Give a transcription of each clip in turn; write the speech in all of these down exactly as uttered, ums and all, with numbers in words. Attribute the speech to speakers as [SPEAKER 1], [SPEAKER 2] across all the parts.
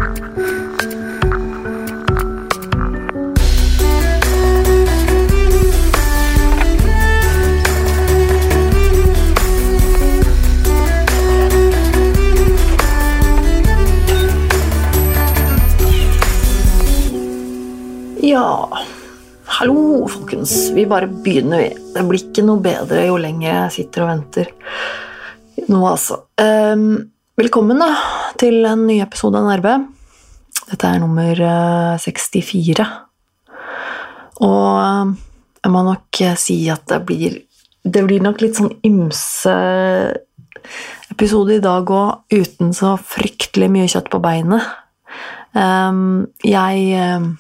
[SPEAKER 1] Ja, hallo folkens, vi bare begynner vi. Det blir ikke noe bedre jo lenger jeg sitter og venter. Nå altså. Um, velkommen da, til en ny episode av N R B. Dette er nummer uh, sekstifire. Og uh, jeg må nok uh, si at det blir, det blir nok litt sånn ymse episode i dag også, uten så fryktelig mye kjøtt på beinet. Um, jeg... Uh,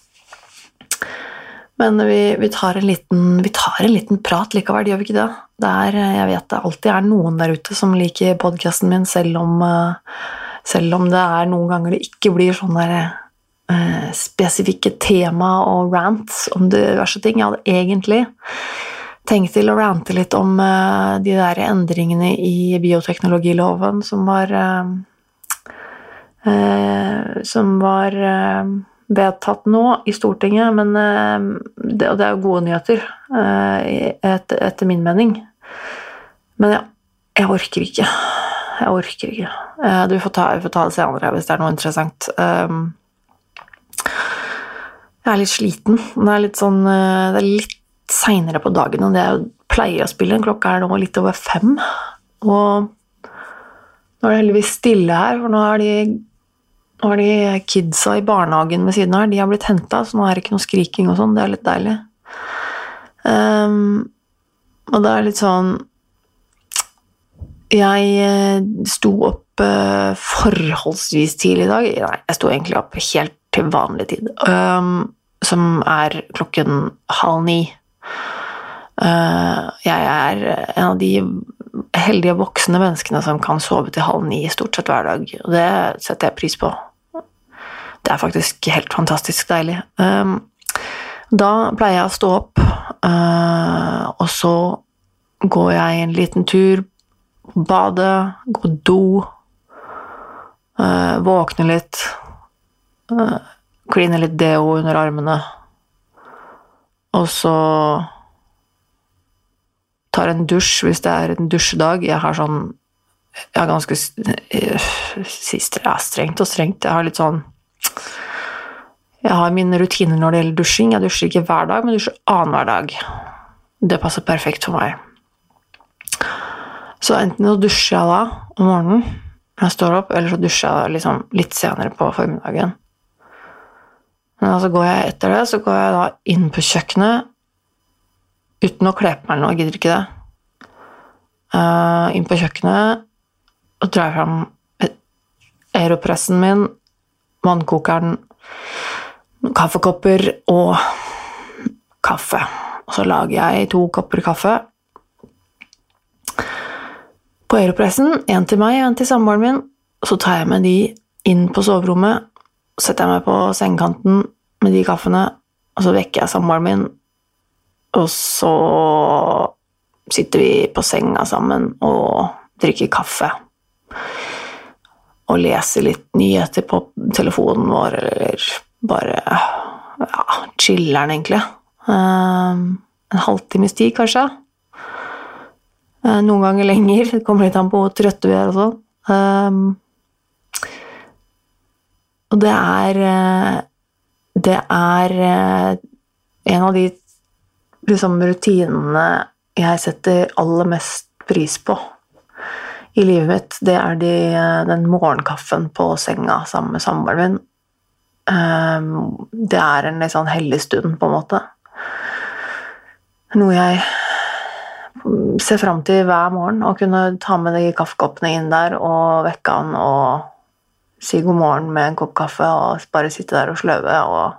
[SPEAKER 1] Men vi, vi, tar en liten, vi tar en liten prat likevel, gjør vi ikke det? Det er, jeg vet det alltid er noen der ute som liker podcasten min, selv om, selv om det er noen ganger det ikke blir sånne der, uh, spesifikke tema og rants om diverse ting. Jeg hadde egentlig tenkt til å rante litt om uh, de der endringene i bioteknologiloven som var, uh, uh, som var uh, vedtatt nå i Stortinget, men det, og det er jo gode nyheter etter, etter min mening. Men ja, jeg orker ikke. Jeg orker ikke. Du får ta, får ta det senere hvis det er noe interessant. Jeg er litt sliten. Det er litt sånn, det er litt senere på dagen, og det jeg pleier å spille. Klokka er nå litt over fem, og nå er det heldigvis stille her, for nå er de Nå er de kidsa i barnehagen ved siden her, de har blitt hentet, så nå er det ikke noe skriking og sånn, det er litt deilig. Um, og det er litt sånn, jeg sto opp uh, forholdsvis tidlig i dag, nei, jeg sto egentlig opp helt til vanlig tid, um, som er klokken halv ni. Uh, jeg er en av de heldige voksne menneskene som kan sove til halv ni stort sett hver dag, og det setter jeg pris på. Det er faktisk helt fantastisk deilig. Um, da pleier jeg å stå opp, uh, og så går jeg en liten tur, bade, gå på do, uh, våkne litt, uh, kline litt deo under armene, og så tar en dusj hvis det er en dusjedag. Jeg har sånn, jeg har ganske sist, ja, strengt og strengt. Jeg har litt sånn, jeg har mine rutiner når det gjelder dusjing. Jeg dusjer ikke hver dag, men dusjer annen hver dag. Det passer perfekt for meg. Så enten så dusjer jeg da om morgenen når jeg står opp, eller så dusjer jeg liksom litt senere på formiddagen. Men så går jeg etter det, så går jeg da inn på kjøkkenet, uten å kle på meg noe, jeg gidder ikke det. Uh, inn på kjøkkenet, og drar jeg frem aeropressen min, vannkokeren, kaffekopper og kaffe. Og så lager jeg to kopper kaffe. På aeropressen, en til meg, en til samboeren min, og så tar jeg med de inn på soverommet, setter jeg meg på sengekanten med de kaffene, og så vekker jeg samboeren min, og så sitter vi på senga sammen og drikker kaffe. Og leser litt nyheter på telefonen vår, eller bare, ja, chiller'n egentlig. Um, en halvtimes tid, kanskje. Uh, noen ganger lenger, det kommer litt an på hvor trøtte vi er og sånn. Um, og det er, det er en av de liksom rutinene jeg setter aller mest pris på i livet mitt. Det er de, den morgenkaffen på senga sammen med samboeren min. Um, det er en litt sånn hellig stund på en måte. Noe jeg ser frem til hver morgen, å kunne ta med de kaffekoppene inn der og vekke han og si god morgen med en kopp kaffe og bare sitte der og sløve og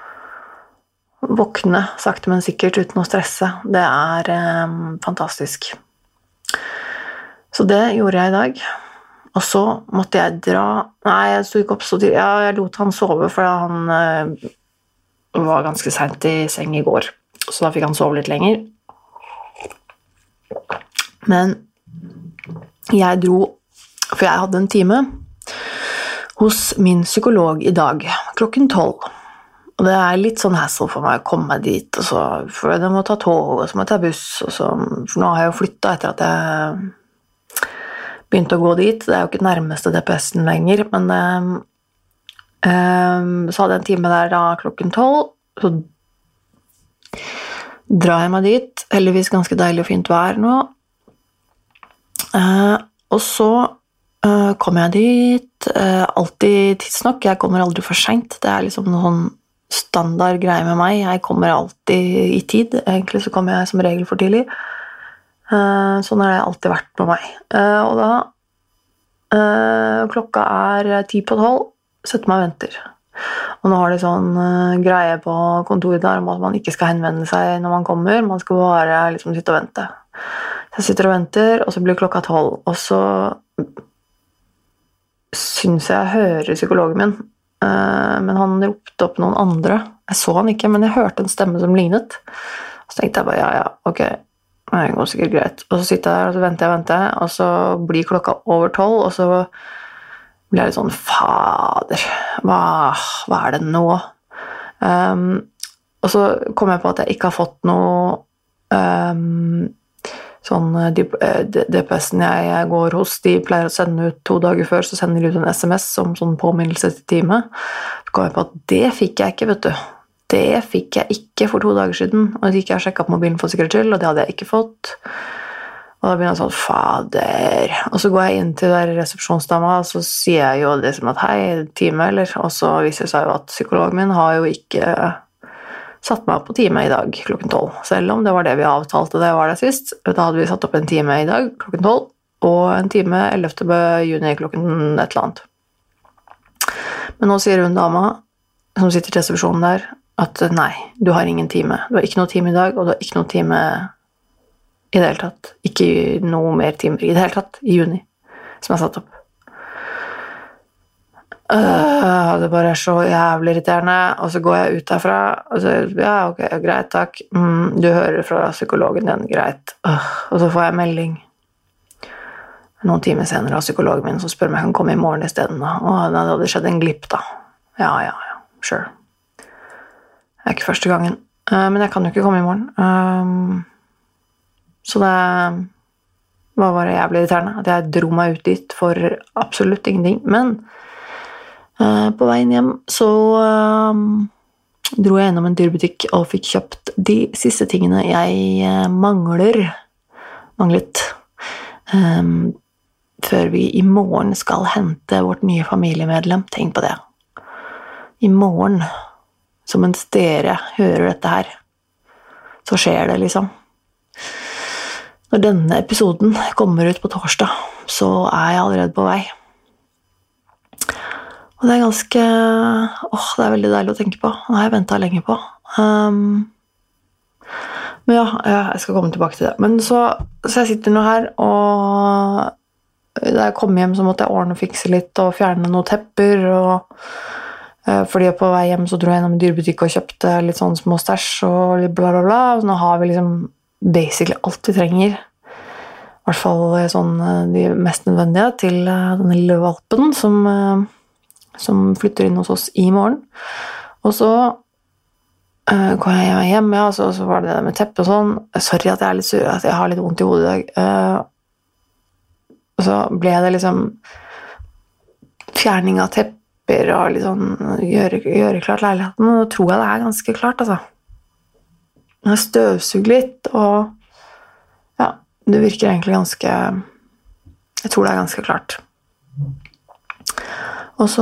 [SPEAKER 1] våkne sakte, men sikkert uten å stresse. Det er um, fantastisk. Så det gjorde jeg i dag. Og så måtte jeg dra... Nei, jeg stod ikke opp så tidlig. Ja, jeg lot han sove, for han uh, var ganske sent i seng i går. Så da fikk han sove litt lenger. Men jeg dro... For jeg hadde en time hos min psykolog I dag, klokken tolv. Og det er litt sånn hassle for meg å komme meg dit, og så, for jeg må ta tog, og så må jeg ta buss, og så, for nå har jeg jo flyttet etter at jeg begynte å gå dit. Det er jo ikke nærmeste D P S-en lenger, men um, um, så hadde jeg en time der da klokken tolv, så drar jeg meg dit, heldigvis ganske deilig og fint vær nå. Uh, og så uh, kommer jeg dit, uh, alltid tidsnok, jeg kommer aldri for sent, det er liksom noen standard greie med meg, jeg kommer alltid I tid, egentlig så kommer jeg som regel for tidlig, uh, sånn har det alltid vært med meg. Uh, og da, uh, klokka er ti på tolv, setter meg og venter. Og nå har de sånn uh, greie på kontoret der om at man ikke skal henvende seg når man kommer, man skal bare liksom sitte og vente. Så jeg sitter og venter, og så blir klokka tolv, og så synes jeg hører psykologen min, Uh, men han ropte opp noen andre. Jeg så han ikke, men jeg hørte en stemme som lignet. Så tenkte jeg bare, ja, ja, ok, det går sikkert greit. Og så sitter jeg der, og så venter jeg, venter jeg, og så blir klokka over tolv, og så blir jeg litt sånn, fader, hva, hva er det nå? Um, og så kom jeg på at jeg ikke har fått noe um, sånn D P S-en jeg går hos, de pleier å sende ut to dager før, så sender de ut en S M S som sånn påminnelse til time. Så kom jeg på at det fikk jeg ikke, vet du. Det fikk jeg ikke for to dager siden, og så gikk jeg og sjekket på mobilen for sikkerhets skyld, og det hadde jeg ikke fått. Og da begynner jeg sånn, fader. Og så går jeg inn til der resepsjonsdama, og så sier jeg jo det som at, hei, time, eller? Og så viser det seg jo at psykologen min har jo ikke satt meg på time I dag klokken tolv, selv om det var det vi avtalte det var det sist. Da hadde vi satt opp en time I dag klokken tolv, og en time ellevte juni klokken et eller annet. Men nå sier hun dama, som sitter til resepsjonen der, at nei, du har ingen time. Du har ikke noe time I dag, og du har ikke noe time I det hele tatt. Ikke noe mer timer I det hele tatt I juni, som er satt opp. Uh, det bare er så jævlig irriterende, og så går jeg ut derfra, og så, ja, ok, greit, takk. Mm, du hører fra psykologen din, greit. Uh, og så får jeg melding noen timer senere av psykologen min, som spør om jeg kan komme I morgen I stedet. Da. Og det hadde skjedd en glipp da. Ja, ja, ja, sure. Det er ikke første gangen, uh, men jeg kan jo ikke komme I morgen. Um, så det var bare jævlig irriterende, at jeg dro meg ut dit for absolutt ingenting, men Uh, på veien hjem så uh, dro jeg gjennom en dyrbutikk og fikk kjøpt de siste tingene jeg uh, mangler manglet um, før vi I morgen skal hente vårt nye familiemedlem. Tenk på det. I morgen, som mens dere hører dette her, så skjer det liksom. Når denne episoden kommer ut på torsdag, så er jeg allerede på vei. Og det er ganske, åh, det er veldig deilig å tenke på. Det har jeg ventet lenge på. Um, men ja, jeg skal komme tilbake til det. Men så, så jeg sitter nå her, og da jeg kom hjem så måtte jeg ordne og fikse litt, og fjerne noen tepper, og uh, fordi jeg på vei hjem så dro jeg gjennom en dyrebutikk og kjøpte litt sånn små stæsj, og litt bla bla bla. Så nå har vi liksom basically alt vi trenger. I hvert fall sånn de mest nødvendige til uh, denne lille valpen som... Uh, som flytter inn hos oss I morgen. Og så uh, går jeg hjem, ja, så, så var det det med teppe og sånn. Sorry at jeg er litt sur, at jeg har litt vondt I hodet I dag. Uh, og så ble det liksom fjerning av tepper og litt sånn gjøre, gjøre klart leiligheten. Og nå tror jeg det er ganske klart, altså. Jeg har støvsugd litt, og ja, det virker egentlig ganske... Jeg tror det er ganske klart. Og så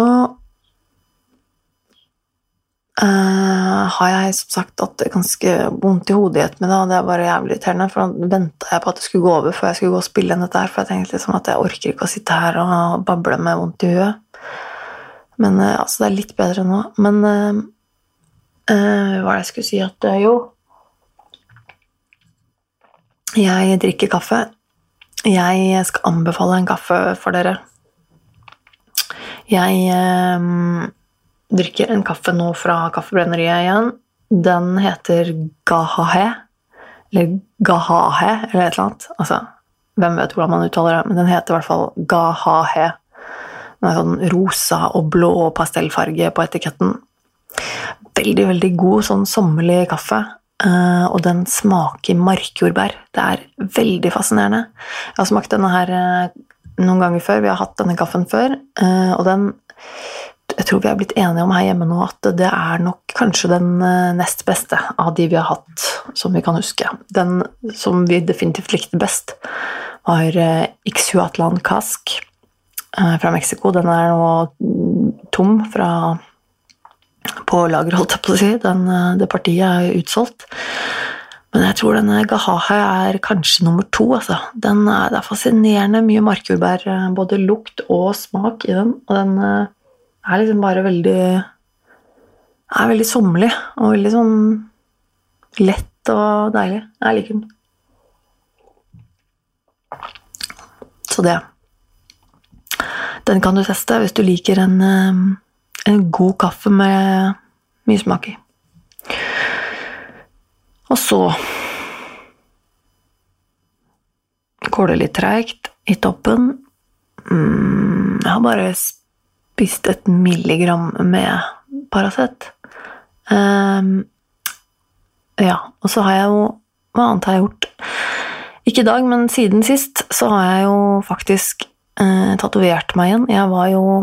[SPEAKER 1] uh, har jeg som sagt at det er ganske vondt I hodet I ettermiddag, og det er bare jævlig irriterende, for da ventet jeg på at det skulle gå over før jeg skulle gå og spille inn dette her, for jeg tenkte liksom at jeg orker ikke å sitte her og bable med vondt I huet. Men uh, altså, det er litt bedre nå. Men uh, uh, hva er det jeg skulle si at uh, jo, jeg drikker kaffe. Jeg skal anbefale en kaffe for dere. Jeg eh, drikker en kaffe nå fra kaffebrenneriet igjen. Den heter Gahahe, eller Gahahe, eller et eller annet. Altså, hvem vet hvordan man uttaler det, men den heter I hvert fall Gahahe. Den er sånn rosa og blå pastellfarge på etiketten. Veldig, veldig god, sånn sommerlig kaffe. Uh, og den smaker markjordbær. Det er veldig fascinerende. Jeg har smakt denne her uh, noen ganger før. Vi har hatt denne kaffen før. Uh, og den, jeg tror vi er blitt enige om her hjemme nå at det er nok kanskje den uh, nest beste av de vi har hatt, som vi kan huske. Den som vi definitivt likte best var uh, Ixhuatlan Cask uh, fra Mexico. Den er nå tom fra på lager, holdt jeg på å si. Den, det partiet er utsolgt. Men jeg tror denne Gahaha er kanskje nummer to. Altså. Den er, det er fascinerende mye markjordbær, både lukt og smak i den. Og den er liksom bare veldig er veldig sommerlig og veldig sånn lett og deilig. Jeg liker den. Så det. Den kan du teste hvis du liker en en god kaffe med mye smak i. Og så går det litt tregt i toppen. Mm, jeg har bare spist et milligram med Paracet. Um, ja, og så har jeg jo, hva annet har jeg gjort? Ikke i dag, men siden sist, så har jeg jo faktisk uh, tatovert meg igjen. Jeg var jo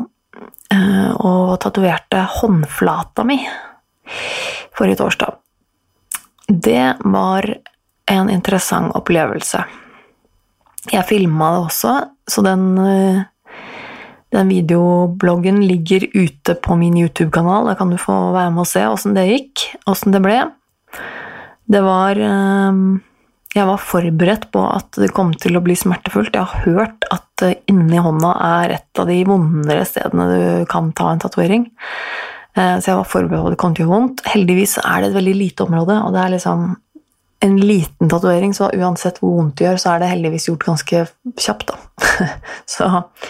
[SPEAKER 1] og tatoverte håndflata mi forrige torsdag. Det var en interessant opplevelse. Jeg filmet det også, så den, den videobloggen ligger ute på min YouTube-kanal. Da kan du få være med og se hvordan det gikk, hvordan det ble. Det var... Jeg var forberedt på at det kom til å bli smertefullt. Jeg har hørt at inni hånda er et av de vondere stedene du kan ta en tatovering. Så jeg var forberedt på at det kom til å gjøre vondt. Heldigvis er det et veldig lite område, og det er liksom en liten tatovering, så uansett hvor vondt det gjør, så er det heldigvis gjort ganske kjapt da. så,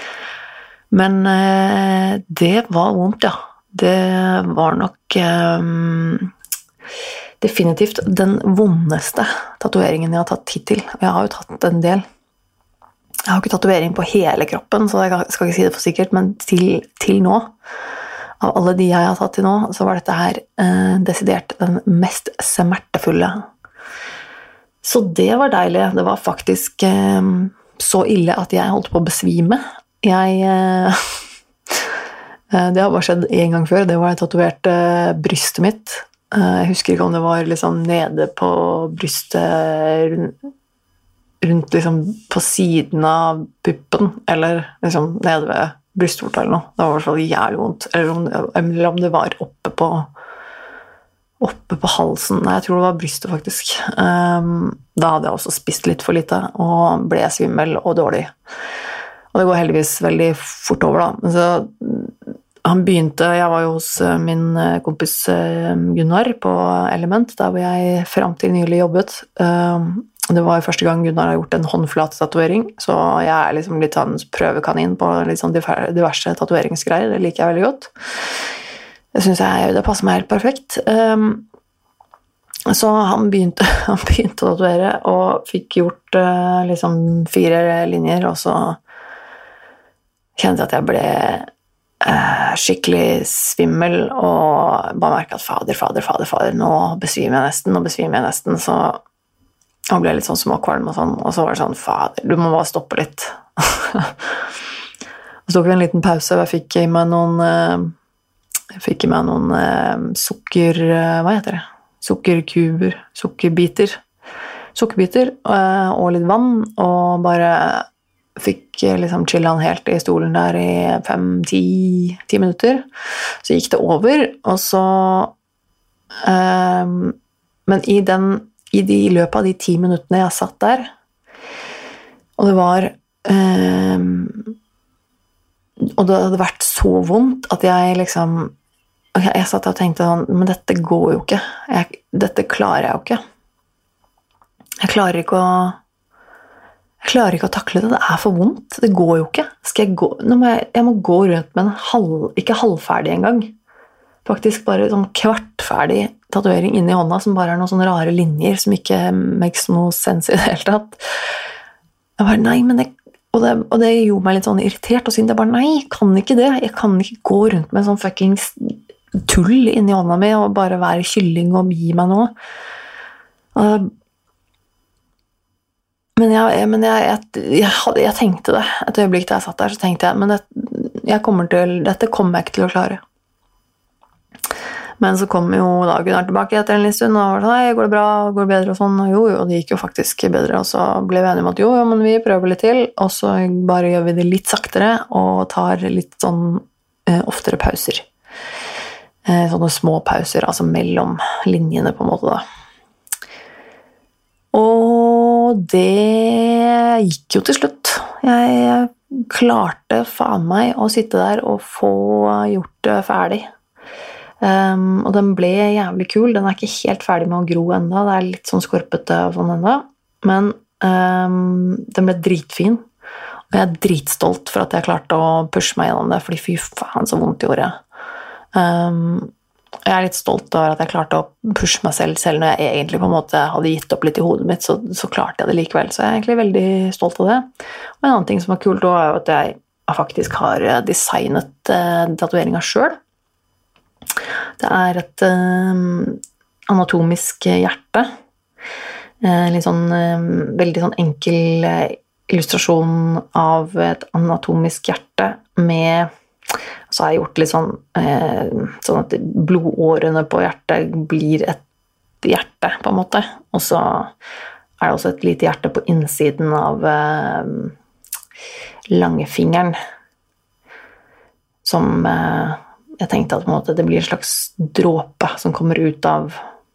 [SPEAKER 1] men det var vondt, ja. Det var nok... Um, definitivt den vondeste tatoveringen jeg har tatt hittil. Jeg har jo tatt en del. Jeg har ikke tatovering på hele kroppen, så jeg skal ikke si det for sikkert, men til, til nå, av alle de jeg har tatt til nå, så var dette her eh, desidert den mest smertefulle. Så det var deilig. Det var faktisk eh, så ille at jeg holdt på å besvime. Jeg... Eh, det har bare skjedd en gang før. Det var jeg tatoverte brystet mitt. Jeg husker ikke om det var liksom nede på brystet, rundt, rundt liksom på siden av puppen, eller liksom nede ved brystvorta eller noe. Det var i hvert fall jævlig vondt. Eller om, eller om det var oppe på, oppe på halsen. Nei, jeg tror det var brystet faktisk. Um, da hadde jeg også spist litt for lite, og ble svimmel og dårlig. Og det går heldigvis veldig fort over da. Men så... Han begynte, jeg var jo hos min kompis Gunnar på Element, der hvor jeg frem til nylig jobbet. Det var første gang Gunnar har gjort en håndflatetatovering, så jeg er liksom litt sånn prøvekanin på litt sånn diverse tatoveringsgreier, det liker jeg veldig godt. Jeg synes jeg, det passer meg helt perfekt. Så han begynte, han begynte å tatovere, og fikk gjort liksom fire linjer, og så kjente jeg at jeg ble... skikkelig svimmel og bare merket at fader, fader, fader, fader, nå besvimer jeg nesten, nå besvimer jeg nesten, så jeg ble litt sånn småkvalm og sånn, og så var det sånn, fader, du må bare stoppe litt. Og så tok vi en liten pause, og jeg fikk i meg noen jeg fikk i meg noen sukker, hva heter det? Sukkerkuber, sukkerbiter, sukkerbiter og litt vann, og bare fikk liksom chille han helt i stolen der i fem, ti, ti minutter. Så gikk det over, og så um, men i den i de i løpet av de ti minuttene jeg satt der, og det var um, og det hadde vært så vondt at jeg liksom jeg, jeg satt og tenkte sånn, men dette går jo ikke, jeg, dette klarer jeg jo ikke, jeg klarer ikke å Jeg klarer ikke å takle det, det er for vondt, det går jo ikke. Skal jeg gå, nå må jeg, jeg må gå rundt med en halv, ikke halvferdig engang, faktisk bare sånn kvartferdig tatovering inni hånda, som bare er noen sånne rare linjer, som ikke makes no sense i det hele tatt. Jeg bare, nei, men det, og, det, og det gjorde meg litt sånn irritert og sint. Jeg bare, nei, jeg kan ikke det. Jeg kan ikke gå rundt med sånn fuckings tull inni hånda mi og bare være kylling og gi meg noe. Uh, men jeg, men jeg, jeg, jeg, hadde, jeg tenkte det. Et øyeblikk da jeg satt der, så tenkte jeg, men det, jeg kommer til, dette kommer jeg ikke til å klare. Men så kom jo da Gunnar tilbake etter en liten stund, og var sånn, nei, går det bra, går det bedre og sånn, og jo, jo, det gikk jo faktisk bedre, og så ble vi enige om at jo, jo, men vi prøver litt til, og så bare gjør vi det litt saktere, og tar litt sånn eh, oftere pauser. Eh, sånne små pauser, altså mellom linjene på en måte da. Og det gikk jo til slutt. Jeg klarte faen meg å sitte der og få gjort det ferdig. Um, og den ble jævlig kul. Den er ikke helt ferdig med å gro enda. Det er litt sånn skorpete og sånn enda. Men um, den ble dritfin. Og jeg er dritstolt for at jeg klarte å pushe meg gjennom det, fordi fy faen så vondt gjorde jeg. Um, jeg er litt stolt over at jeg klarte å pushe meg selv, selv når jeg egentlig på en måte hadde gitt opp litt i hodet mitt, så, så klarte jeg det likevel. Så jeg er egentlig veldig stolt av det. Og en annen ting som var kult også, er at jeg faktisk har designet uh, tatoveringen selv. Det er et uh, anatomisk hjerte. Uh, litt sånn, uh, veldig sånn enkel uh, illustrasjon av et anatomisk hjerte med, så har jeg gjort litt sånn, uh, sånn at blodårene på hjertet blir et hjerte, på en måte. Og så er det også et lite hjerte på innsiden av uh, langfingeren, som... Uh, Jeg tenkte at på en måte, det blir en slags dråpe som kommer ut av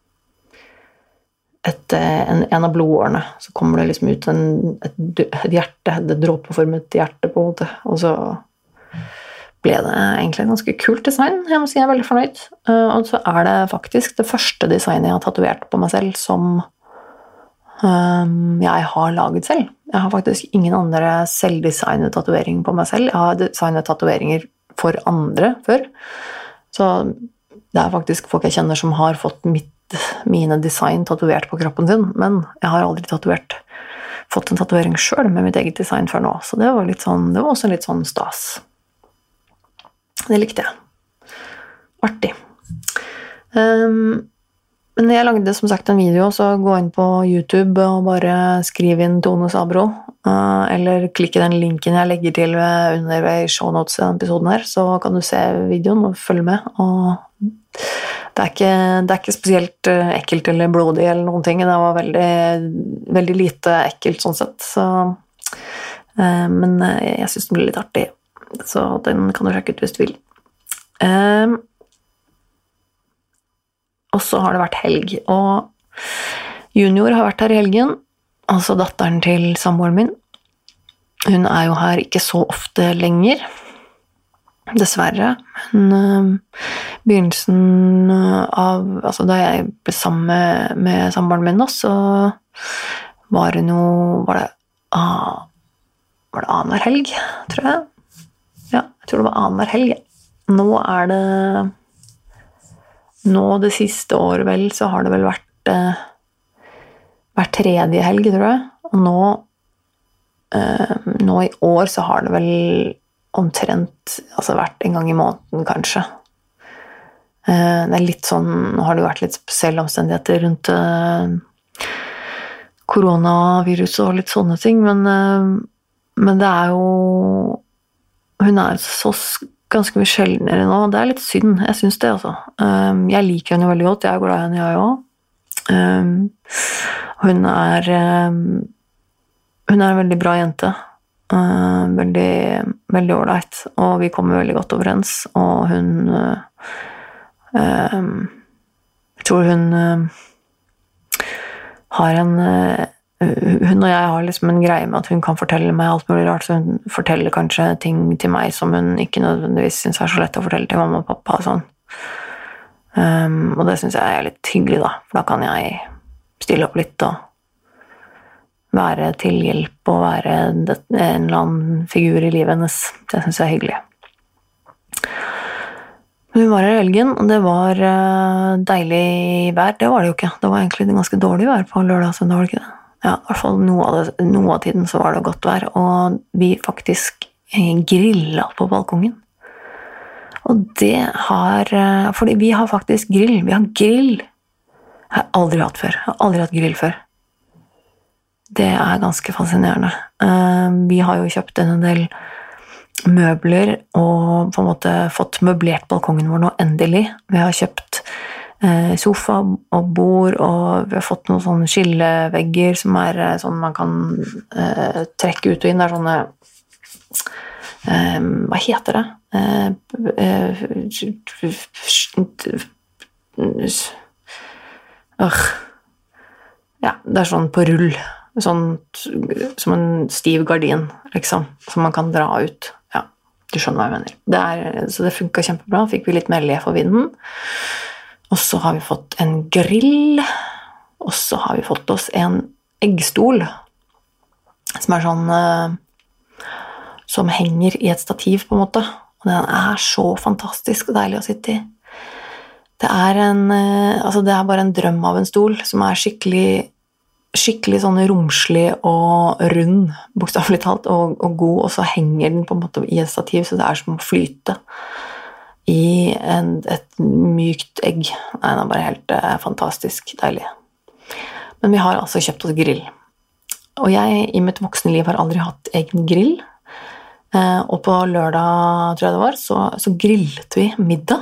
[SPEAKER 1] et, en, en av blodårene. Så kommer det liksom ut en, et, et hjerte, et dråpeformet hjerte på en måte. Og så ble det egentlig en ganske kult design. Jeg må si jeg er veldig fornøyd. Og så er det faktisk det første designet jeg har tatovert på meg selv som um, jeg har laget selv. Jeg har faktisk ingen andre selvdesignet tatovering på meg selv. Jeg har designet tatoveringer for andre før. Så det er faktisk folk jeg kjenner som har fått mitt, mine design tatovert på kroppen sin, men jeg har aldri tatovert, fått en tatovering selv med mitt eget design før nå, så det var, litt sånn, det var også litt sånn stas. Det likte jeg. Artig. Um, men jeg lagde som sagt en video, så gå inn på YouTube og bare skriv inn Tone Sabro, uh, eller klikke den linken jeg legger til under ved shownotes i denne episoden her, så kan du se videoen og følge med. Og det er ikke, det er ikke spesielt ekkelt eller blodig eller noen ting, det var veldig, veldig lite ekkelt sånn sett, så, uh, men jeg synes det ble litt artig, så den kan du sjekke ut hvis du vil. Um, Og så har det vært helg, og Junior har vært her i helgen, altså datteren til samboeren min. Hun er jo her ikke så ofte lenger, dessverre. Men uh, begynnelsen av, altså da jeg ble sammen med, med samboeren min da, så var det noe, var det, ah, var det annenhver helg, tror jeg. Ja, jeg tror det var annenhver helg. Nå er det... Nå det siste året vel, så har det vel vært eh, hver tredje helg, tror jeg. Og nå, eh, nå i år så har det vel omtrent, altså vært en gang i måneden kanskje. Eh, det er litt sånn, nå har det vært litt spesielle omstendigheter rundt eh, koronavirus og litt sånne ting, men, eh, men det er jo, hun er så ganske mye sjeldnere nå. Det er litt synd, jeg synes det altså. Um, jeg liker henne veldig godt, jeg er glad i henne, jeg også. Um, hun er um, hun er en veldig bra jente. Uh, veldig, veldig ordentlig, og vi kommer veldig godt overens, og hun uh, um, jeg tror hun uh, har en uh, hun og jeg har liksom en greie med at hun kan fortelle meg alt mulig rart, så hun forteller kanskje ting til meg som hun ikke nødvendigvis synes er så lett å fortelle til mamma og pappa og sånn. Um, og det synes jeg er litt hyggelig da, for da kan jeg stille opp litt og være til hjelp og være en eller annen figur i livet hennes. Det synes jeg er hyggelig. Hun var her i helgen, og det var deilig vær. Det var det jo ikke. Det var egentlig ganske dårlig vær på lørdag, så det var det ikke det. ja, i hvert fall noe av, det, noe av tiden så var det godt vær, og vi faktisk grillet på balkongen. Og det har, fordi vi har faktisk grill, vi har grill. Jeg har aldri hatt før, jeg har aldri hatt grill før. Det er ganske fascinerende. Vi har jo kjøpt en del møbler og på en måte fått møblert balkongen vår nå endelig. Vi har kjøpt sofa og bord, og vi har fått noen sånne skillevegger som er sånn man kan trekke ut og inn. Det er sånne Um, hva heter det? Uh, uh, uh, ja, det er sånn på rull, sånn som en stiv gardin, liksom, som man kan dra ut. Ja, du skjønner hva jeg mener. Det er, så det funket kjempebra. Fikk vi litt mer le for vinden. Og så har vi fått en grill, og så har vi fått oss en eggstol, som er sånn uh, som henger i et stativ på en måte, og den er så fantastisk og deilig å sitte i. Det er, en, altså det er bare en drøm av en stol som er skikkelig, skikkelig sånn romslig og rund, bokstavelig talt, og, og god, og så henger den på en måte i et stativ, så det er som å flyte i en, et mykt egg. Nei, det er bare helt eh, fantastisk deilig. Men vi har altså kjøpt oss grill. Og jeg i mitt voksne liv har aldri hatt egen grill, Uh, og på lørdag, tror jeg det var, så, så grillet vi middag.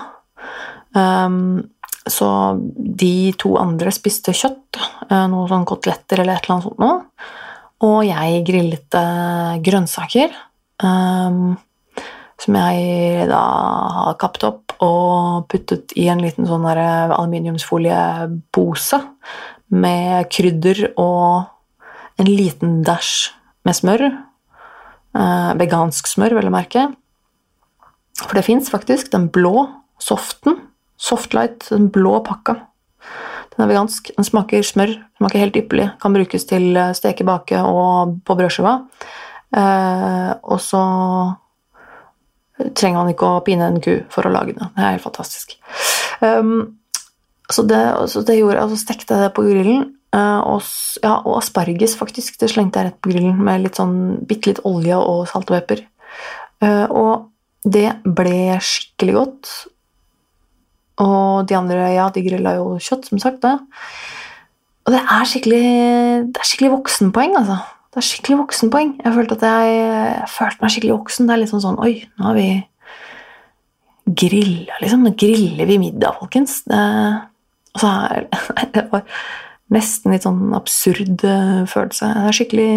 [SPEAKER 1] Um, så de to andre spiste kjøtt, uh, noen sånn koteletter eller et eller annet sånt nå. Og jeg grillet uh, grønnsaker, um, som jeg da har kappet opp og puttet i en liten sånn der aluminiumsfoliepose med krydder og en liten dash med smør. Uh, vegansk smør, vil jeg merke. For det finnes faktisk den blå soften, Softlight, den blå pakka. Den er vegansk, den smaker smør, den smaker helt ypperlig, kan brukes til steke, bake og på brødskiva. Uh, og så trenger man ikke å pine en ku for å lage det. Det er helt fantastisk. Um, så, det, så det gjorde jeg, og så stekte jeg det på grillen. Uh, og, ja, og asparges faktisk, det slengte jeg rett på grillen med litt sånn bitte litt olje og salt og pepper. Uh, og det ble skikkelig godt. Og de andre, ja, de grillet jo kjøtt, som sagt, da. Og det er skikkelig, det er skikkelig voksenpoeng, altså. Det er skikkelig voksenpoeng. Jeg følte at jeg, jeg følte meg skikkelig voksen. Det er litt sånn sånn, oi, nå har vi grillet, liksom. Nå griller vi middag, folkens. Det, og så er det var nesten litt sånn absurd følelse. Det er skikkelig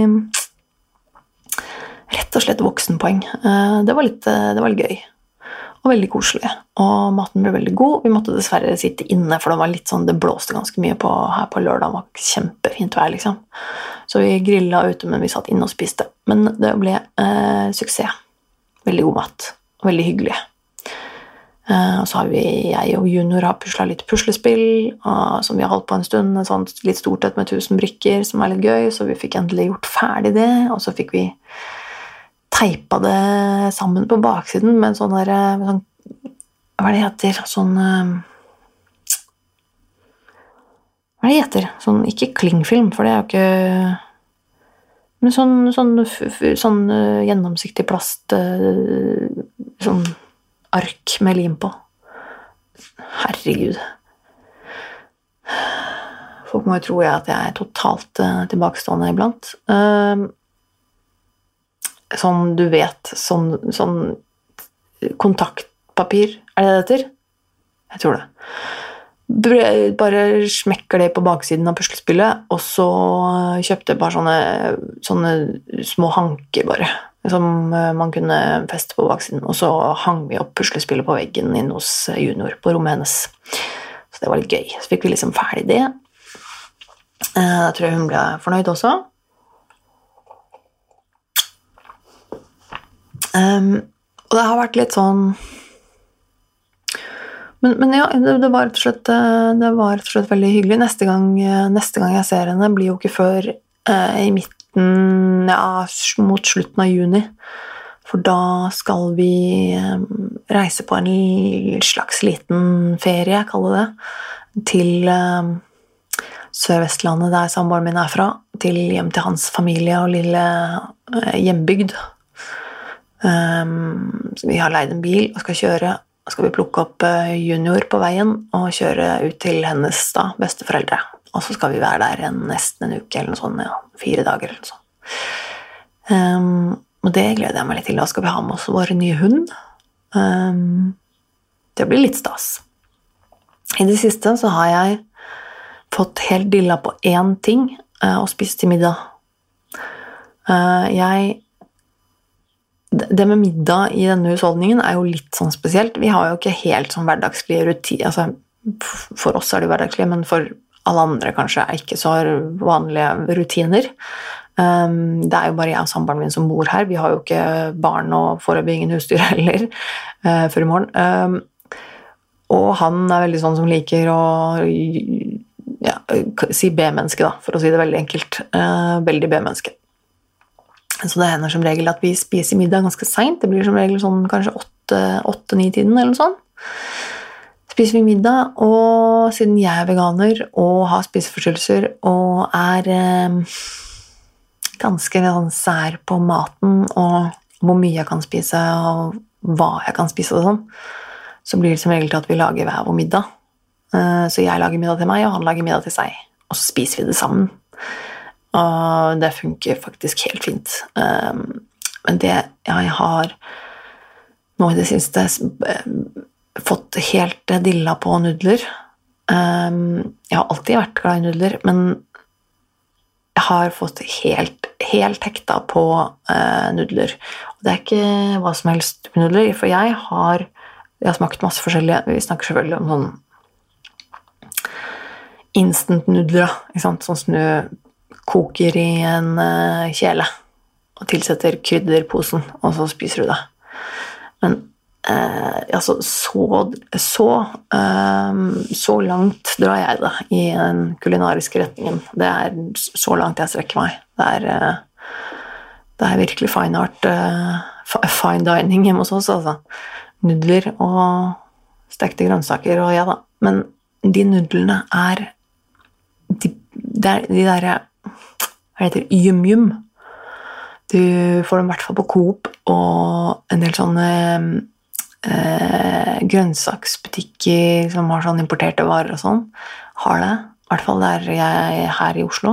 [SPEAKER 1] rett og slett voksenpoeng. Det var litt, det var litt gøy. Og veldig koselig. Og maten ble veldig god. Vi måtte dessverre sitte inne, for det var litt sånn, det blåste ganske mye på, her på lørdag. Det var kjempefint vær, liksom. Så vi grillet ute, men vi satt inne og spiste. Men det ble eh, suksess. Veldig god mat. Og veldig hyggelig. Uh, og så har vi, jeg og junior har puslet litt puslespill, uh, som vi har holdt på en stund, en sånn litt stort et med tusen brikker, som er litt gøy, så vi fikk endelig gjort ferdig det, og så fikk vi teipa det sammen på baksiden med en sånn der, med sånn, hva er det heter, sånn, uh, hva er det heter, sånn, ikke klingfilm, for det er jo ikke, men sånn, sånn, sånn uh, gjennomsiktig plast, uh, sånn, ark med lim på. Herregud. Folk må jo tro jeg at jeg er totalt uh, tilbakestående iblant. Uh, sånn, du vet, sånn, sånn kontaktpapir, er det det heter? Jeg tror det. Bare smekker det på baksiden av puslespillet, og så kjøpte jeg bare sånne, sånne små hanker bare, som man kunne feste på baksiden, og så hang vi opp puslespillet på veggen inn hos junior på rommet hennes. Så det var litt gøy. Så fikk vi liksom ferdig det. Jeg tror hun ble fornøyd også. Um, og det har vært litt sånn men, men ja, det, det, var rett og slett, det var rett og slett veldig hyggelig. Neste gang, neste gang jeg ser henne blir jo ikke før uh, i midten, ja, mot slutten av juni. For da skal vi um, reise på en slags liten ferie, kaller det, til um, Sør-Vestlandet, der samboeren min er fra, til hjem til hans familie og lille hjembygd. Um, så vi har leid en bil og skal kjøre, og skal vi plukke opp junior på veien og kjøre ut til hennes da, besteforeldre. Og så skal vi være der en, nesten en uke eller noe sånt, ja, fire dager eller noe sånt. Um, og det gleder jeg meg litt til. Da skal vi ha med oss vår nye hund. Um, det blir litt stas. I det siste så har jeg fått helt dilla på én ting uh, og spist til middag. Uh, jeg Det med middag i denne husholdningen er jo litt sånn spesielt. Vi har jo ikke helt sånn hverdagslige rutiner. Altså, for oss er det hverdagslige, men for alle andre kanskje er ikke så vanlige rutiner. Um, det er jo bare jeg og samboeren min som bor her. Vi har jo ikke barn og foreløpig ingen husdyr heller uh, før i morgen. Um, og han er veldig sånn som liker å ja, si B-menneske, da, for å si det veldig enkelt. Uh, veldig B-menneske. Så det hender som regel at vi spiser middag ganske sent. Det blir som regel sånn kanskje åtte-ni-tiden eller noe sånt. Spiser vi middag, og siden jeg er veganer og har spiseforstyrrelser og er eh, ganske sånn sær på maten og hvor mye jeg kan spise og hva jeg kan spise og sånn, så blir det som regel til at vi lager hver vår middag. Eh, så jeg lager middag til meg, og han lager middag til seg. Og så spiser vi det sammen. Og det funker faktisk helt fint. Um, men det jeg har nå i det siste fått helt dilla på nudler. Um, jeg har alltid vært glad i nudler, men jeg har fått helt, helt hekta på uh, nudler. Og det er ikke hva som helst med nudler, for jeg har, jeg har smakt masse forskjellige, vi snakker selvfølgelig om sånn instant nudler, ikke sant? Sånn som du koker i en uh, kjele og tilsetter krydderposen, og så spiser du det. Men uh, altså, så, så, um, så langt drar jeg det i den kulinariske retningen. Det er så langt jeg strekker meg. Det er, uh, det er virkelig fine art, uh, fine dining hjemme hos oss, altså. Nudler og stekte grønnsaker, og ja da. Men de nudlene er de, de, de der hva heter det? Yum-yum. Du får dem i hvert fall på Coop og en del sånne eh, grønnsaksbutikker som har sånn importerte varer og sånn, har det. I hvert fall der jeg er her i Oslo.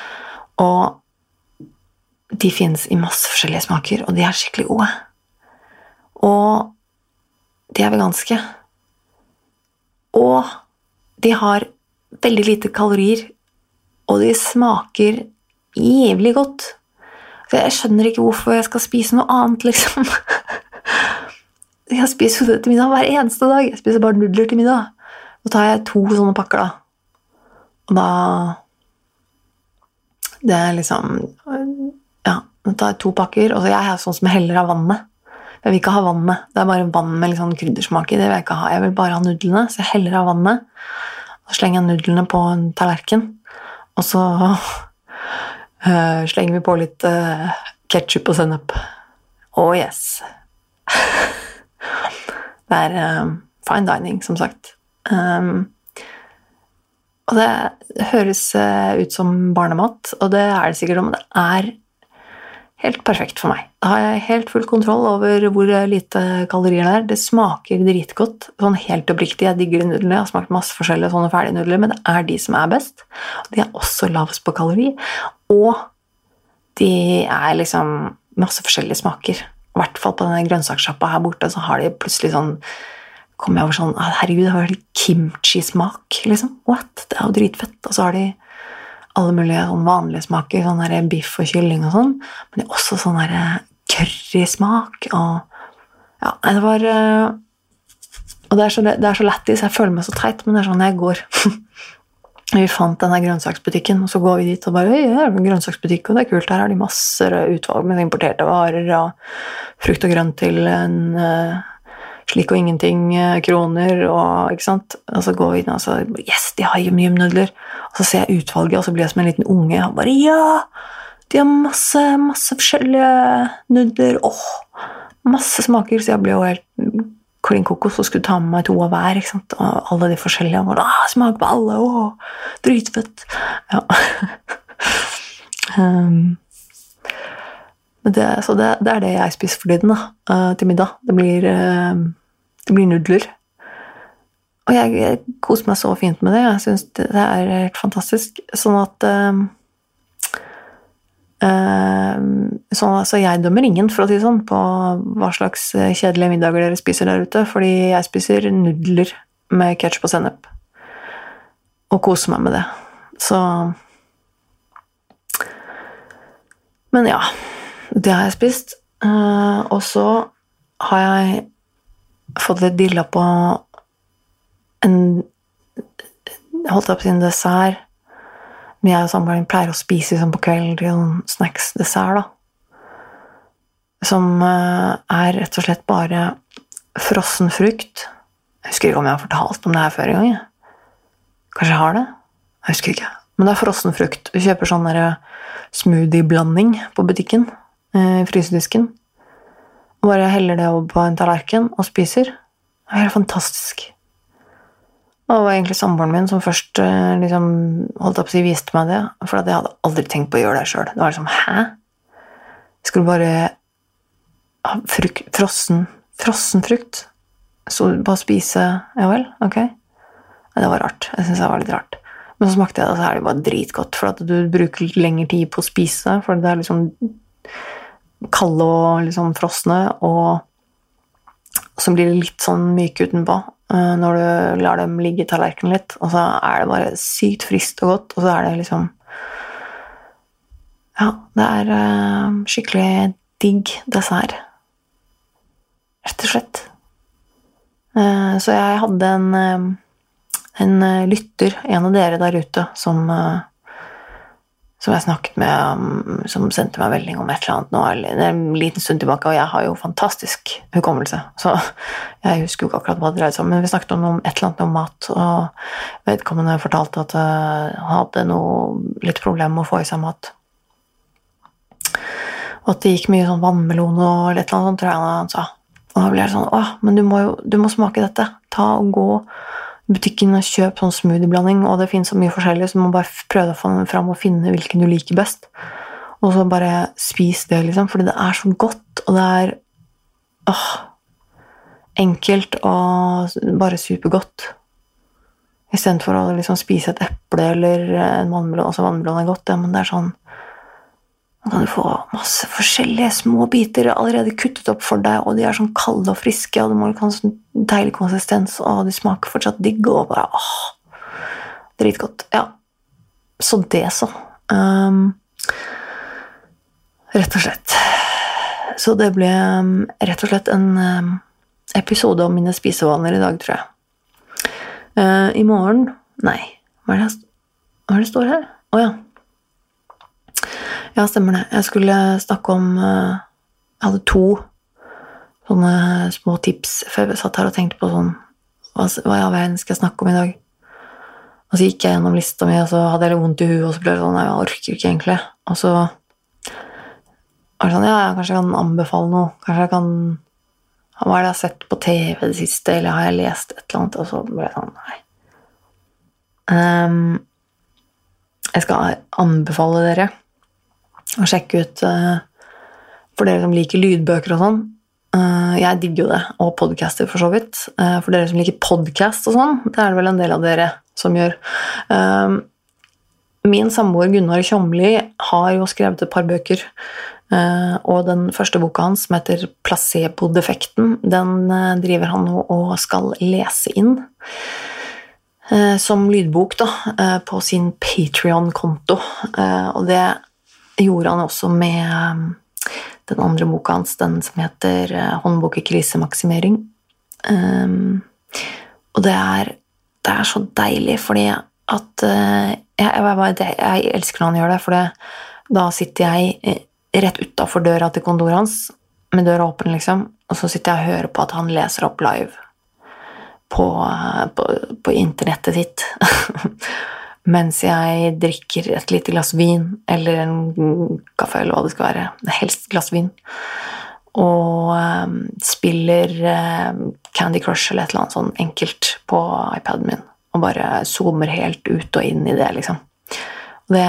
[SPEAKER 1] Og de finnes i masse forskjellige smaker, og de er skikkelig gode. Og de er veganske. Og de har veldig lite kalorier, og de smaker jævlig godt. Så jeg skjønner ikke hvorfor jeg skal spise noe annet, liksom. Jeg spiser det til middag hver eneste dag. Jeg spiser bare nudler til middag. Så tar jeg to sånne pakker, da. Og da det er liksom ja, da tar jeg to pakker, og så jeg er sånn som jeg heller av vannet. Jeg vil ikke ha vannet. Det er bare vann med litt sånn kryddersmak i. Det vil jeg ikke ha. Jeg vil bare ha nudlene, så jeg heller av vannet. Så slenger jeg nudlene på en tallerken, og så Uh, slenger vi på litt uh, ketchup og sennep. Oh yes. Det er uh, fine dining, som sagt. Um, og det høres uh, ut som barnemat, og det er det sikkert, men det er helt perfekt for meg. Da har jeg helt full kontroll over hvor lite kalorier det er. Det smaker dritgodt, sånn helt oppriktig. Jeg digger de nudlene. Jeg har smakt masse forskjellige sånne ferdige nudler, men det er de som er best. De er også lavest på kalori, og de er liksom masse forskjellige smaker. I hvert fall på denne grønnsakssjappa her borte, så har de plutselig sånn, kommer jeg over sånn, herregud, det har litt kimchi-smak, liksom. What? Det er jo dritfett. Og så har de alle mulige sånn vanlige smaker, sånn der biff og kylling og sånn, men det er også sånn der curry-smak, og ja, det var, og det er så, det er så lættis, jeg føler meg så teit, men det er sånn jeg går. Vi fant denne grønnsaksbutikken, og så går vi dit og bare, ja, det er en grønnsaksbutikk, og det er kult, her har de masse utvalg med importerte varer, og frukt og grønt til en uh, slik og ingenting uh, kroner, og ikke sant? Og så går vi inn og så, yes, de har yum-yum-nudler, og så ser jeg utvalget, og så blir jeg som en liten unge, og bare, ja, de har masse, masse forskjellige nudler, åh, masse smaker, så jeg ble jo helt klin kokos og skulle ta med meg to av hver, ikke sant? Og alle de forskjellige, og bare, ah, smak på alle, åh, dritfett. Ja. Um, det, så det, det er det jeg spiser for tiden da, uh, til middag. Det blir, uh, det blir nudler. Og jeg, jeg koser meg så fint med det. Jeg synes det, det er helt fantastisk. Sånn at uh, uh, sånn, altså jeg dømmer ingen, for å si sånn, på hva slags kjedelige middager dere spiser der ute, fordi jeg spiser nudler med ketchup og sennep. Og koser meg med det. Så men ja, det har jeg spist. Uh, og så har jeg fått litt dilla på en holdt opp sin dessert. Men jeg og samboeren pleier å spise liksom, på kvelden til en snacks-dessert, da. Som uh, er rett og slett bare frossen frukt. Jeg husker ikke om jeg har fortalt om det her før en gang. Kanskje jeg har det? Jeg husker ikke. Men det er frossen frukt. Du kjøper sånn der smoothie-blanding på butikken, i frysedisken. Og bare heller det over på en tallerken og spiser. Det er helt fantastisk. Og det var egentlig samboeren min som først liksom, holdt opp å si viste meg det, for jeg hadde aldri tenkt på å gjøre det selv. Det var liksom, hæ? Skal du bare ha frukt, frossen, frossen frukt? Så bare spise, ja vel, ok. Det var rart, jeg synes det var litt rart. Men så smakte jeg det, og så er det bare dritgodt, for at du bruker litt lengre tid på å spise, for det er liksom kalde og liksom frosne, og så blir det litt sånn myke utenpå, når du lar dem ligge i tallerkenen litt, og så er det bare sykt friskt og godt, og så er det liksom, ja, det er skikkelig digg dessert. Rett og slett. Så jeg hadde en... en lytter, en av dere der ute, som, som jeg snakket med, som sendte meg melding om et eller annet nå, det er en liten stund tilbake, og jeg har jo fantastisk hukommelse, så jeg husker jo ikke akkurat hva det dreide seg om, men vi snakket om et eller annet om mat, og vedkommende fortalte at han hadde noe, litt problem med å få i seg mat. Og at det gikk mye sånn vannmelon og et eller annet sånt, tror jeg han sa. Og da ble jeg sånn, åh, men du må jo du må smake dette, ta og gå butikken og kjøp sånn smoothie-blanding, og det finnes så mye forskjellig, så du må bare prøve å få fram og finne hvilken du liker best. Og så bare spis det, liksom, fordi det er så godt, og det er åh, enkelt og bare supergodt. I stedet for å liksom spise et eple eller en vannmelon, altså vannmelon er godt, ja, men det er sånn, da kan du få masse forskjellige små biter allerede kuttet opp for deg, og de er sånn kalde og friske, og de må ha sånn deilig konsistens, og de smaker fortsatt digg, og bare, åh, dritgodt. Ja, så det så. Um, rett og slett. Så det ble um, rett og slett en um, episode om mine spisevaner i dag, tror jeg. Uh, I morgen, nei, hva er det, hva er det står her? Åja. Ja, stemmer det. Jeg skulle snakke om, uh, jeg hadde to sånne små tips, for jeg satt her og tenkte på sånn, hva, hva jeg verden skal jeg snakke om i dag? Og så gikk jeg gjennom lista mi, og så hadde jeg litt vondt i huet, og så ble det sånn, nei, jeg orker ikke egentlig. Og så var det sånn, ja, jeg kanskje kan anbefale noe, kanskje jeg kan, hva er det jeg har sett på T V det siste, eller har jeg lest et eller annet, og så ble det sånn, nei. Um, jeg skal anbefale dere og sjekke ut uh, for dere som liker lydbøker og sånn. Uh, jeg digger jo det, og podcaster for så vidt. Uh, for dere som liker podcast og sånn, det er det vel en del av dere som gjør. Uh, min samboer Gunnar Tjomli har jo skrevet et par bøker, uh, og den første boka hans som heter Placebo-defekten, den uh, driver han nå og skal lese inn uh, som lydbok da, uh, på sin Patreon-konto. Uh, og det gjorde han også med um, den andre boka hans, den som heter uh, Håndbok i krisemaksimering. Um, og det er, det er så deilig, fordi at uh, jeg, jeg, jeg elsker når han gjør det, for det, da sitter jeg rett utenfor døra til kontoret hans, med døra åpen liksom, og så sitter jeg og hører på at han leser opp live på, uh, på, på internettet sitt. Mens jeg drikker et lite glass vin, eller en kaffe, eller hva det skal være, helst glass vin, og um, spiller um, Candy Crush eller et eller annet sånn enkelt på iPaden min, og bare zoomer helt ut og inn i det, liksom. Og det,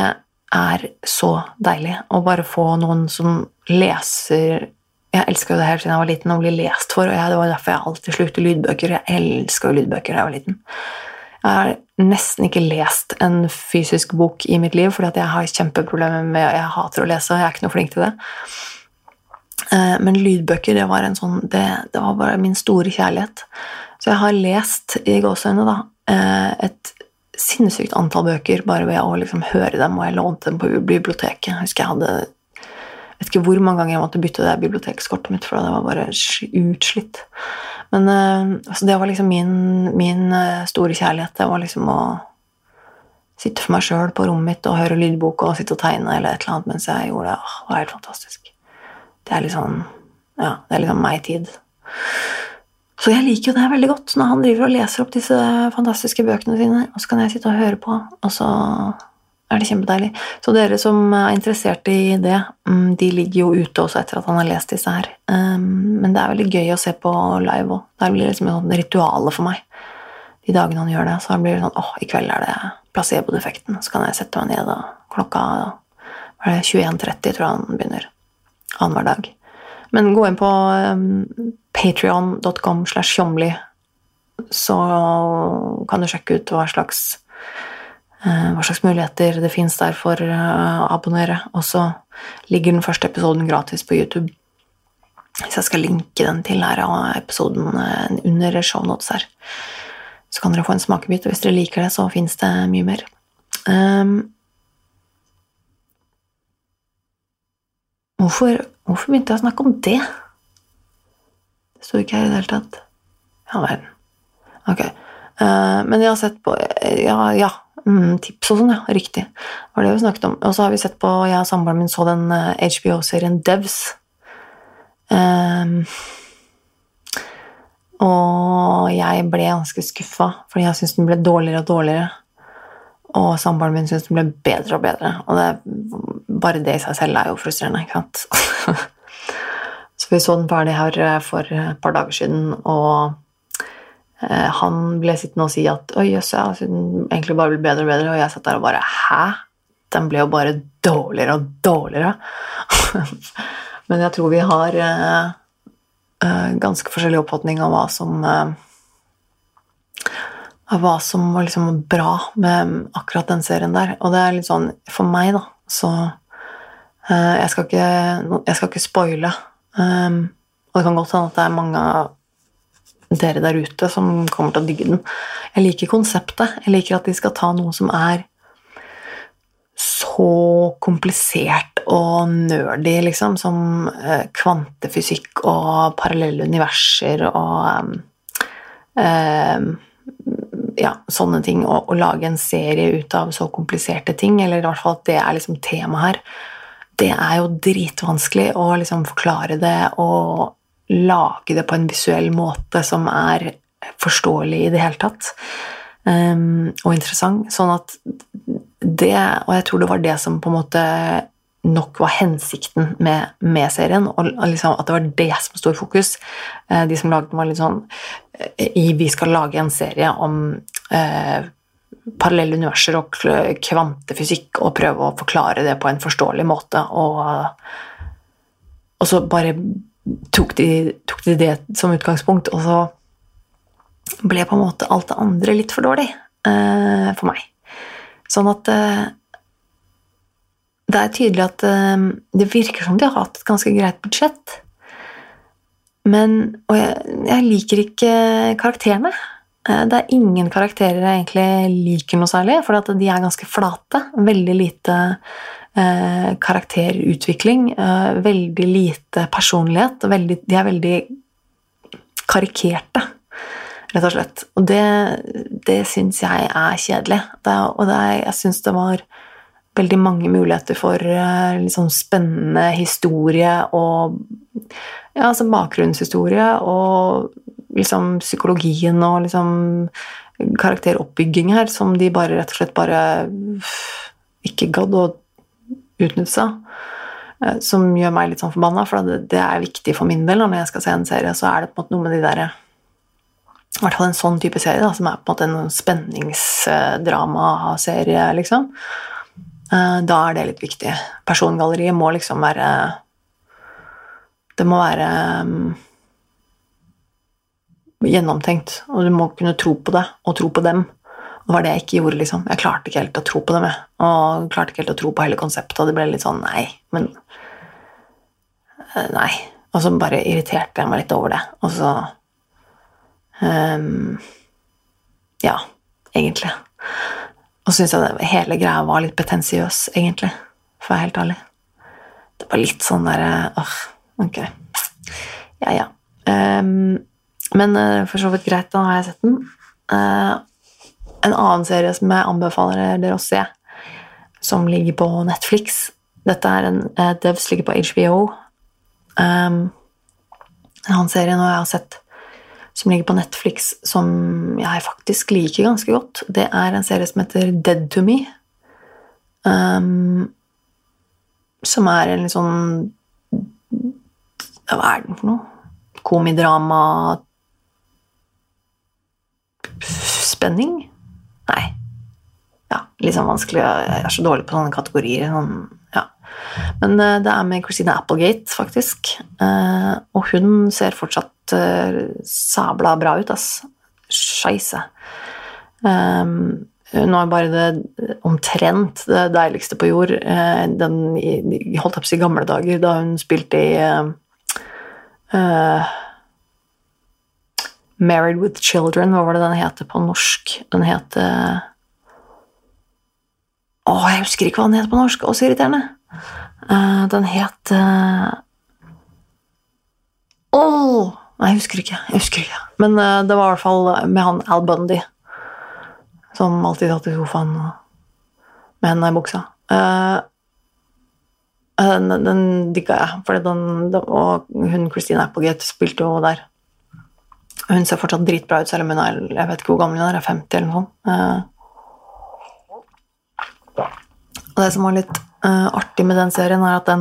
[SPEAKER 1] er så deilig å bare få noen som leser. Jeg elsket jo det her siden jeg var liten å bli lest for, og jeg, det var derfor jeg alltid slukte lydbøker. Jeg elsket jo lydbøker da jeg var liten. Jeg har nesten ikke lest en fysisk bok i mitt liv, fordi at jeg har kjempeproblemer med, jeg hater å lese, og jeg er ikke noe flink til det. Men lydbøker, det var en sånn, det, det var bare min store kjærlighet. Så jeg har lest i gåsøyne da, et sinnssykt antall bøker, bare ved å liksom høre dem, og jeg lånte dem på biblioteket. Jeg husker jeg hadde, jeg vet ikke hvor mange ganger jeg måtte bytte det bibliotekskortet mitt, for det var bare utslitt. Men altså, det var liksom min, min store kjærlighet, det var liksom å sitte for meg selv på rommet mitt og høre lydbok og sitte og tegne eller et eller annet mens jeg gjorde det. Åh, det var helt fantastisk. Det er liksom, ja, det er liksom meg tid. Så jeg liker jo det veldig godt når han driver og leser opp disse fantastiske bøkene sine, og så kan jeg sitte og høre på, og så er det kjempedeilig. Så dere som er interessert i det, de ligger jo ute også etter at han har lest disse her. Men det er veldig gøy å se på live også. Det blir liksom et rituale for meg. De dagene han gjør det, så blir det sånn, åh, i kveld er det placebo-defekten, så kan jeg sette meg ned, og klokka er det tjueen tretti, tror jeg han begynner, annen hver dag. Men gå inn på um, patreon dot com slash tjomli, så kan du sjekke ut hva slags, uh, hva slags muligheter det finnes der for uh, å abonnere. Og så ligger den første episoden gratis på YouTube. Så jeg skal linke den til her av episoden uh, under show notes her. Så kan dere få en smakebit, og hvis dere liker det, så finnes det mye mer. Um, hvorfor... Hvorfor begynte jeg å snakke om det? Det stod ikke her i det hele tatt. Ja, verden. Ok. Uh, men jeg har sett på... Ja, ja. Mm, tips og sånn, ja. Riktig. Det var det vi snakket om. Og så har vi sett på... Jeg og samboeren min så den uh, H B O-serien Devs. Um, og jeg ble ganske skuffet, fordi jeg synes den ble dårligere og dårligere. Og samboeren min synes den ble bedre og bedre. Og det, bare det i seg selv er jo frustrerende, ikke sant? Så vi så den ferdig her for et par dager siden, og eh, han ble sittende og si at «Oi, jøss, ja, den egentlig bare ble bedre og bedre», og jeg satt der og bare «Hæ? Den ble jo bare dårligere og dårligere». Men jeg tror vi har eh, eh, ganske forskjellig oppfatning av hva som... Eh, av hva som var liksom bra med akkurat den serien der. Og det er litt sånn, for meg da, så uh, jeg, skal ikke, jeg skal ikke spoile. Um, og det kan godt hende at det er mange av dere der ute som kommer til å digge den. Jeg liker konseptet. Jeg liker at de skal ta noe som er så komplisert og nerdy, liksom, som uh, kvantefysikk og parallelle universer og... Um, um, ja, sånne ting, og, og lage en serie ut av så kompliserte ting, eller i hvert fall at det er liksom tema her, det er jo dritvanskelig å liksom forklare det og lage det på en visuell måte som er forståelig i det hele tatt, um, og interessant, sånn at det, og jeg tror det var det som på en måte nok var hensikten med, med serien, og liksom at det var det som stod i fokus. De som lagde den var litt sånn, i, vi skal lage en serie om eh, parallelle universer og kvantefysikk, og prøve å forklare det på en forståelig måte, og, og så bare tok de, tok de det som utgangspunkt, og så ble på en måte alt det andre litt for dårlig eh, for meg. Sånn at eh, det er tydelig at uh, det virker som de har hatt et ganske greit budsjett. Men, og jeg, jeg liker ikke karakterene. Uh, det er ingen karakterer jeg egentlig liker noe særlig, for at de er ganske flate. Veldig lite uh, karakterutvikling, uh, veldig lite personlighet, veldig, de er veldig karikerte, rett og slett. Og det, det synes jeg er kjedelig. Det, og det er, jeg synes det var... veldig mange muligheter for uh, liksom spennende historie og ja, altså bakgrunnshistorie og liksom psykologien og liksom karakteroppbygging her som de bare rett og slett bare ikke gadd å utnytte seg, uh, som gjør meg litt sånn forbanna, for det, det er viktig for min del. Når jeg skal se en serie, så er det på en måte noe med de der, i hvert fall en sånn type serie da, som er på en måte en spenningsdrama-serie liksom. Da er det litt viktig. Persongalleriet må liksom være Det må være um, gjennomtenkt, og du må kunne tro på det, og tro på dem. Og det var det jeg ikke gjorde, liksom. Jeg klarte ikke helt å tro på dem, jeg. Og klarte ikke helt å tro på hele konseptet, og det ble litt sånn, nei, men nei. Og så bare irriterte jeg meg litt over det. Og så um, ja, egentlig. Og så synes jeg det, hele greia var litt pretensiøs, egentlig, for å være helt ærlig. Det var litt sånn der, åh, ok. Ja, ja. Um, men uh, for så vidt greit, da har jeg sett den. Uh, en annen serie som jeg anbefaler dere å se, som ligger på Netflix. Dette er en uh, Devs ligger på H B O. Um, en annen serie nå jeg har sett som ligger på Netflix, som jeg faktisk liker ganske godt. Det er en serie som heter Dead to Me. Um, som er en litt sånn hva er den for noe? Komidrama spenning? Nei. Ja, litt sånn vanskelig. Jeg er så dårlig på sånne kategorier. Sånn, ja. Men uh, det er med Christina Applegate, faktisk. Uh, og hun ser fortsatt uh, sabla bra ut, ass. Scheisse. Um, hun har bare det omtrent det deiligste på jord. Uh, den i, holdt opp i gamle dager, da hun spilte i uh, uh, Married with Children. Hva var det den heter på norsk? Den heter Åh, jeg husker ikke hva den heter på norsk. Også irriterende. Uh, den het uh... Åh, nei, jeg husker ikke. Jeg husker ikke. Men uh, det var i hvert fall med han Al Bundy, som alltid satt i sofaen med henne i buksa. Uh, den, den digga jeg, for den, den, og hun Christina Applegate spilte jo der. Hun ser fortsatt dritbra ut, selv om hun er, jeg vet ikke hvor gammel hun er, femti eller noe sånt. Uh, Og det som var litt uh, artig med den serien er at den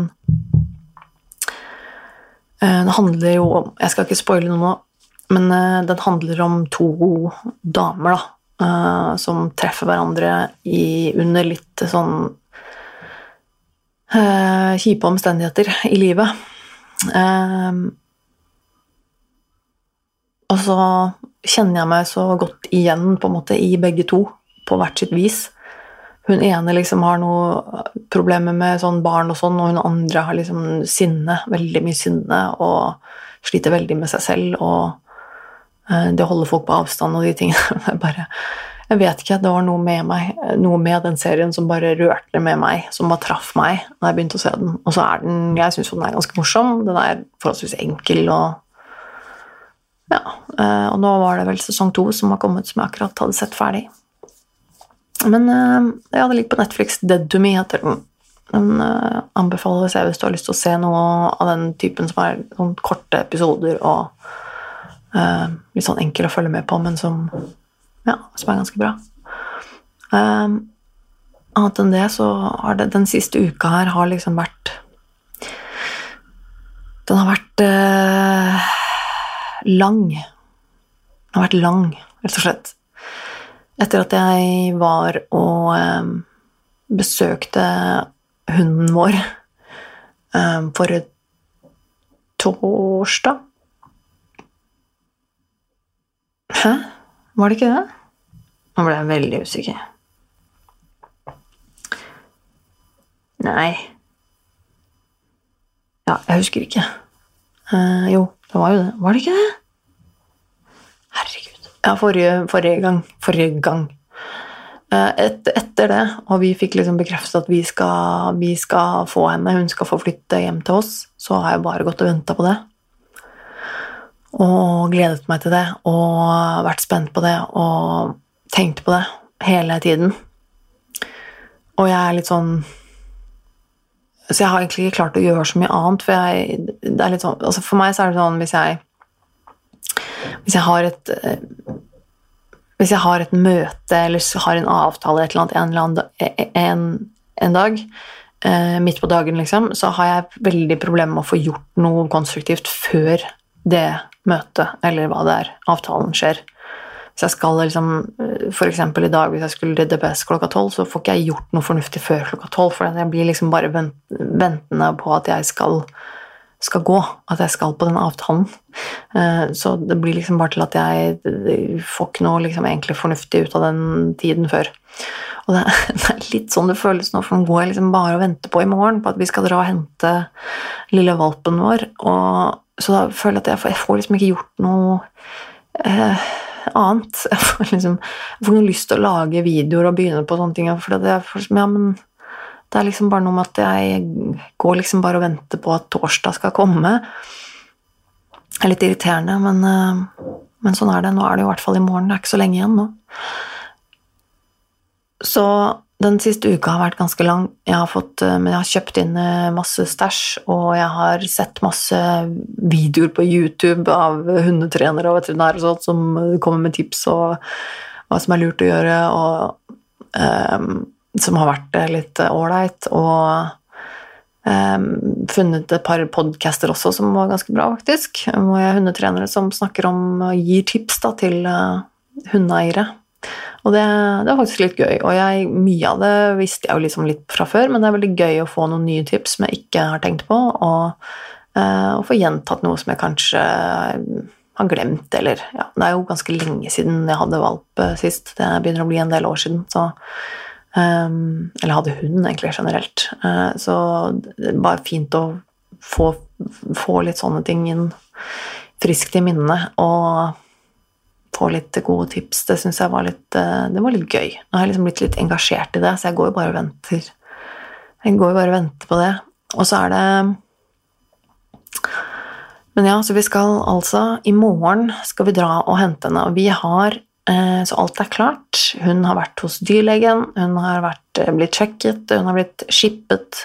[SPEAKER 1] uh, den handler jo om, jeg skal ikke spoile noe nå, men uh, den handler om to damer da, uh, som treffer hverandre i, under litt sånn uh, kjipe omstendigheter i livet. Uh, og så kjenner jeg meg så godt igjen på en måte i begge to, på hvert sitt vis. Hun ene liksom har noe problemer med sånn barn og sånn, og hun andre har liksom sinne, veldig mye sinne, og sliter veldig med seg selv, og uh, det holder folk på avstand og de tingene. Jeg bare, jeg vet ikke, det var noe med meg, noe med den serien som bare rørte med meg, som bare traff meg da jeg begynte å se den. Og så er den, jeg synes den er ganske morsom, den er forholdsvis enkel, og ja, uh, og nå var det vel sesong to som har kommet, som jeg akkurat hadde sett ferdig. Men uh, jeg hadde likt på Netflix. Dead to Me heter den. Den uh, anbefaler seg hvis du har lyst til å se noe av den typen som er sånn korte episoder og uh, litt sånn enkel å følge med på, men som, ja, som er ganske bra. Um, annet enn det så har det den siste uka her har liksom vært den har vært uh, lang. Den har vært lang, rett og slett. Etter at jeg var og um, besøkte hunden vår um, for et torsdag. Hæ? Var det ikke det? Nå ble jeg veldig usikker. Nei. Ja, jeg husker ikke. Uh, jo, det var jo det. Var det ikke det? Herregud. Ja, forrige, forrige gang. Forrige gang. Et, etter det, og vi fikk liksom bekreftet at vi skal, vi skal få henne, hun skal få flytte hjem til oss, så har jeg bare gått og ventet på det. Og gledet meg til det, og vært spent på det, og tenkt på det hele tiden. Og jeg er litt sånn... Så jeg har egentlig ikke klart å gjøre så mye annet, for jeg... Det er litt sånn, altså for meg så er det sånn, hvis jeg... Hvis jeg har et hvis jeg har et møte eller har en avtale et eller annet, en, eller annen, en, en dag eh, midt på dagen liksom, så har jeg veldig problemer med å få gjort noe konstruktivt før det møtet eller hva det er, avtalen skjer. hvis jeg skal liksom, for eksempel i dag, hvis jeg skulle til D P S klokka tolv, så får ikke jeg gjort noe fornuftig før klokka tolv, for jeg blir liksom bare ventende på at jeg skal, skal gå, at jeg skal på den avtalen. Så det blir liksom bare til at jeg får ikke noe liksom egentlig fornuftig ut av den tiden før. Og det er, det er litt sånn det føles nå, for nå går jeg liksom bare og venter på i morgen, på at vi skal dra og hente lille valpen vår, og så da føler jeg at jeg får, jeg får liksom ikke gjort noe eh, annet. Jeg får liksom, jeg får noe lyst til å lage videoer og begynne på sånne ting, for det er, ja, men det er liksom bare noe med at jeg går liksom bare og venter på at torsdag skal komme. Det er litt irriterende, men, eh, men sånn er det. Nå er det jo i hvert fall i morgen, det er ikke så lenge igjen nå. Så den siste uka har vært ganske lang. Jeg har, fått, men jeg har kjøpt inn masse stæsj, og jeg har sett masse videoer på YouTube av hundetrenere og veterinærer og sånt, som kommer med tips og hva som er lurt å gjøre, og um, som har vært litt ålreit, og um, funnet et par podcaster også som var ganske bra, faktisk. Og jeg er hundetrenere som snakker om og gir tips da, til uh, hundeeiere. Og det, det er faktisk litt gøy, og jeg, mye av det visste jeg jo liksom litt fra før, men det er veldig gøy å få noen nye tips som jeg ikke har tenkt på, og, uh, og få gjentatt noe som jeg kanskje har glemt, eller ja, det er jo ganske lenge siden jeg hadde valp sist, det begynner å bli en del år siden, så, um, eller hadde hund egentlig generelt, uh, så det er bare fint å få, få litt sånne ting inn friskt i minnet, og få litt gode tips, det synes jeg var litt, det var litt gøy. Nå har jeg liksom blitt litt engasjert i det, så jeg går jo bare og venter. Jeg går jo bare og venter på det. Og så er det... Men ja, så vi skal altså, i morgen skal vi dra og hente henne, og vi har, så alt er klart. Hun har vært hos dyrlegen, hun har vært, blitt sjekket, hun har blitt shippet,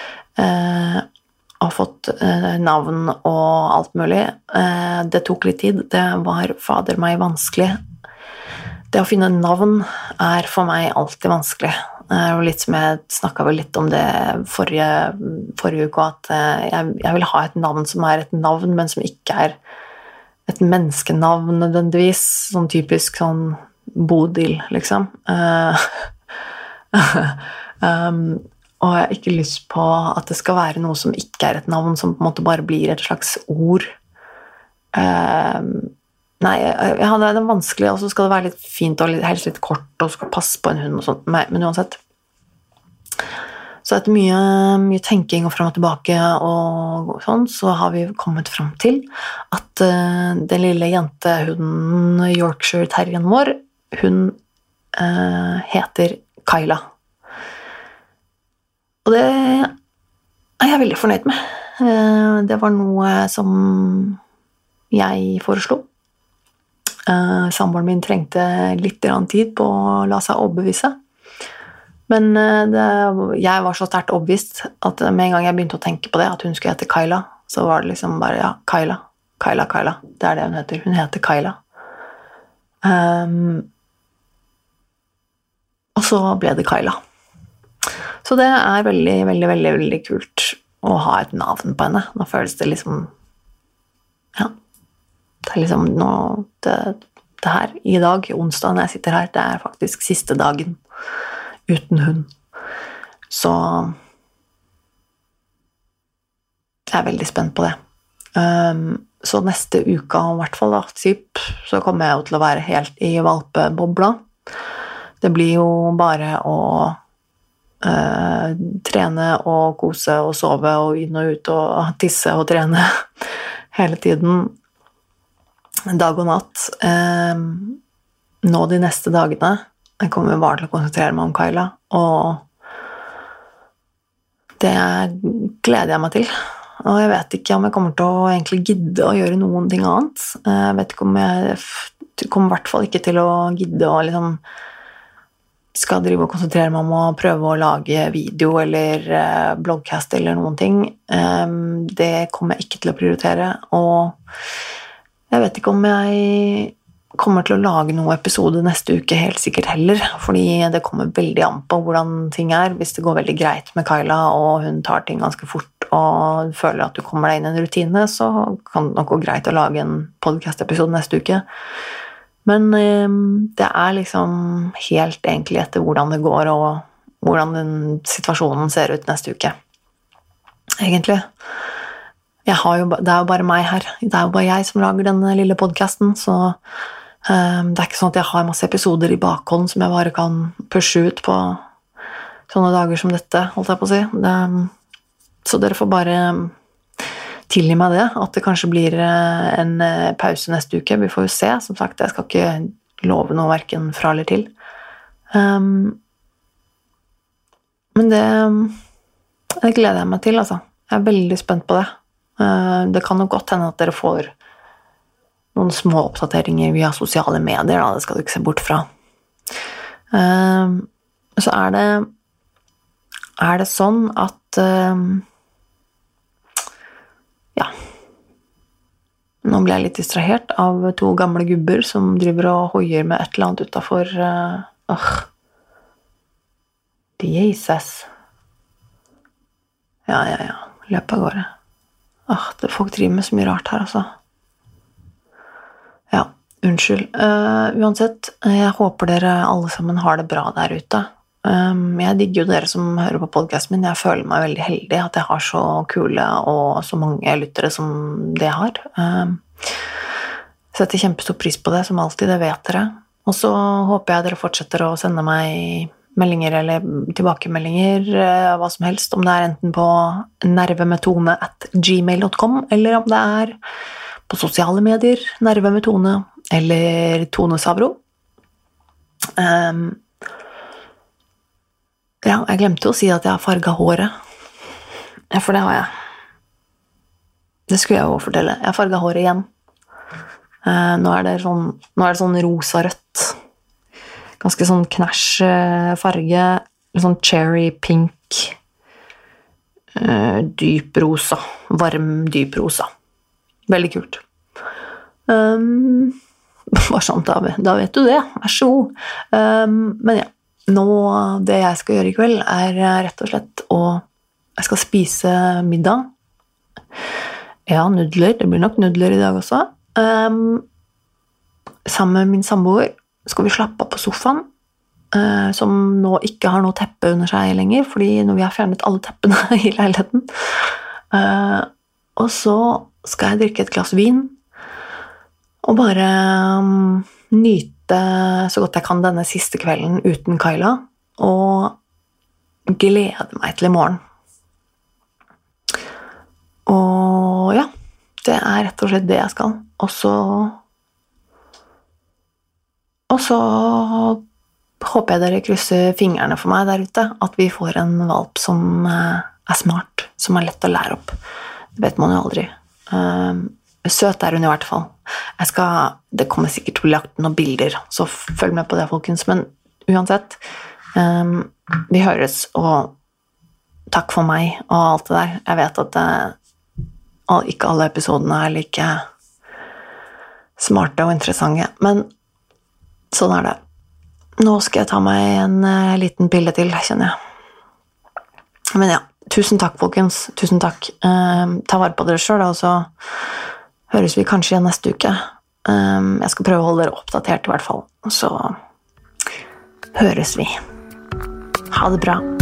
[SPEAKER 1] og fått eh, navn og alt mulig. Eh, det tok litt tid. Det var fader meg vanskelig. Det å finne navn er for meg alltid vanskelig. Eh, og litt som jeg snakket vel litt om det forrige, forrige uke, at eh, jeg, jeg vil ha et navn som er et navn, men som ikke er et menneskenavn nødvendigvis. Sånn typisk sånn Bodil, liksom. Eh, um, og jeg har ikke lyst på at det skal være noe som ikke er et navn, som på en måte bare blir et slags ord. Uh, nei, ja, det er vanskelig, og så skal det være litt fint og helst litt kort, og skal passe på en hund og sånt, men uansett. Så etter mye, mye tenking og frem og tilbake og sånn, så har vi kommet frem til at uh, den lille jentehunden, Yorkshire terrieren vår, hun uh, heter Kyla. Og det er jeg veldig fornøyd med. Det var noe som jeg foreslo. Samboeren min trengte litt tid på å la seg overbevise. Men det, jeg var så sterkt overbevist at med en gang jeg begynte å tenke på det, at hun skulle hete Kyla, så var det liksom bare, ja, Kyla, Kyla, Kyla. Det er det hun heter. Hun heter Kyla. Um, og så ble det Kyla. Så det er veldig, veldig, veldig, veldig kult å ha et navn på henne. Nå føles det liksom, ja, det er liksom nå, det, det her, i dag, onsdag når jeg sitter her, det er faktisk siste dagen uten hund. Så jeg er veldig spent på det. Um, så neste uka, i hvert fall da, typ, så kommer jeg jo til å være helt i valpebobla. Det blir jo bare å Uh, trene og kose og sove og inn og ut og tisse og trene hele tiden, dag og natt. Uh, nå de neste dagene jeg kommer bare til å konsentrere meg om Kyla, og det gleder jeg meg til. Og jeg vet ikke om jeg kommer til å egentlig gidde å gjøre noen ting annet. Jeg vet ikke om jeg kommer i hvert fall ikke til å gidde å liksom skal drive og konsentrere meg om å prøve å lage video eller uh, bloggcast eller noen ting. Um, det kommer jeg ikke til å prioritere, og jeg vet ikke om jeg kommer til å lage noen episode neste uke helt sikkert heller, fordi det kommer veldig an på hvordan ting er. Hvis det går veldig greit med Kyla, og hun tar ting ganske fort, og føler at du kommer deg inn i en rutine, så kan det nok gå greit å lage en podcast-episode neste uke. Men eh, det er liksom helt egentlig etter hvordan det går, og hvordan den situasjonen ser ut neste uke. Egentlig. Jeg har jo, det er jo bare meg her. Det er jo bare jeg som lager denne lille podcasten, så eh, det er ikke sånn at jeg har masse episoder i bakhånd som jeg bare kan pushe ut på sånne dager som dette, holdt jeg på å si. Det, så dere får bare tilgi meg det, at det kanskje blir en pause neste uke. Vi får jo se. Som sagt, jeg skal ikke love noe hverken fra eller til. Um, men det, det gleder jeg meg til, altså. Jeg er veldig spent på det. Uh, det kan jo godt hende at dere får noen små oppdateringer via sosiale medier, da. Det skal du ikke se bort fra. Uh, så er det er det sånn at uh, ja, nå ble jeg litt distrahert av to gamle gubber som driver og hoier med et eller annet utenfor. Uh, uh. Jesus. Ja, ja, ja. Løp av gårde. Uh, det, folk driver med så mye rart her, altså. Ja, unnskyld. Uh, uansett, jeg håper dere alle sammen har det bra der ute. Um, jeg digger jo dere som hører på podcasten min. Jeg føler meg veldig heldig at jeg har så kule og så mange lyttere som det jeg har. Um, setter kjempestor pris på det, som alltid, det vet dere. Og så håper jeg dere fortsetter å sende meg meldinger eller tilbakemeldinger, uh, hva som helst, om det er enten på nervemetone at gmail dot com, eller om det er på sosiale medier, nervemetone, eller Tone Savro. Um, Ja, jeg glemte å si at jeg har farget håret. Ja, for det har jeg. Det skulle jeg jo fortelle. Jeg har farget håret igjen. Eh, nå er det sånn, nå er det sånn rosa-rødt. Ganske sånn knæsj farge. Sånn cherry pink. Eh, dyp rosa. Varm, dyp rosa. Veldig kult. Um, bare sånn, da, da vet du det. Vær så god. Um, men ja. Nå, det jeg skal gjøre i kveld er rett og slett å jeg skal spise middag. Ja, nudler, det blir nok nudler i dag også. Um, sammen med min samboer skal vi slappe av på sofaen, uh, som nå ikke har noe teppe under seg lenger, fordi når vi har fjernet alle teppene i leiligheten. Uh, og så skal jeg drikke et glass vin, og bare um, nyte så godt jeg kan denne siste kvelden uten Kyla, og glede meg til i morgen. Og ja, det er rett og slett det jeg skal. Og så og så håper jeg dere krysser fingrene for meg der ute, at vi får en valp som er smart, som er lett å lære opp. Det vet man jo aldri. Søt er hun i hvert fall. Jeg skal, det kommer sikkert til å bli lagt noen bilder, så følg med på det, folkens. Men uansett, um, vi høres, og takk for meg og alt det der. Jeg vet at det, ikke alle episodene er like smarte og interessante, men sånn er det. Nå skal jeg ta meg en uh, liten pille til, kjenner jeg. Men ja, tusen takk, folkens. Tusen takk. Uh, ta vare på dere selv, og så høres vi kanskje igjen neste uke. Um, jeg skal prøve å holde dere oppdatert i hvert fall. Så høres vi. Ha det bra.